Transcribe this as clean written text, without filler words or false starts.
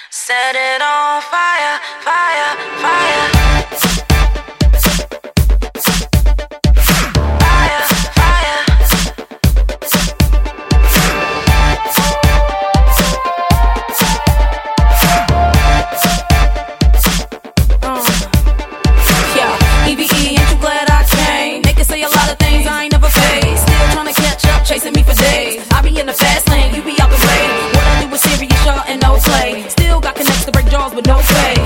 Set it on fire, fire, fire. Fire, fire. Yeah, EVE, ain't you glad I came? They can say a lot of things I ain't never faced. Still trying to catch up, chasing me for days. I be in the fast lane, you be out the way. What I do is serious, y'all, and no play. Still got connects to break jaws with no pay.